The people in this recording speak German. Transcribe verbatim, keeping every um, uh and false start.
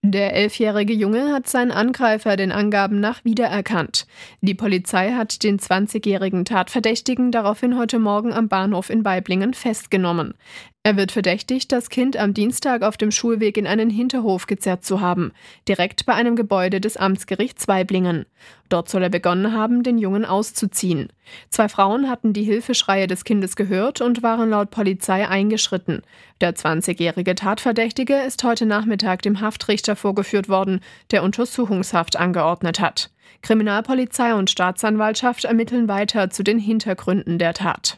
Der elfjährige Junge hat seinen Angreifer den Angaben nach wiedererkannt. Die Polizei hat den zwanzigjährigen Tatverdächtigen daraufhin heute Morgen am Bahnhof in Waiblingen festgenommen. Er wird verdächtigt, das Kind am Dienstag auf dem Schulweg in einen Hinterhof gezerrt zu haben, direkt bei einem Gebäude des Amtsgerichts Waiblingen. Dort soll er begonnen haben, den Jungen auszuziehen. Zwei Frauen hatten die Hilfeschreie des Kindes gehört und waren laut Polizei eingeschritten. Der zwanzigjährige Tatverdächtige ist heute Nachmittag dem Haftrichter vorgeführt worden, der Untersuchungshaft angeordnet hat. Kriminalpolizei und Staatsanwaltschaft ermitteln weiter zu den Hintergründen der Tat.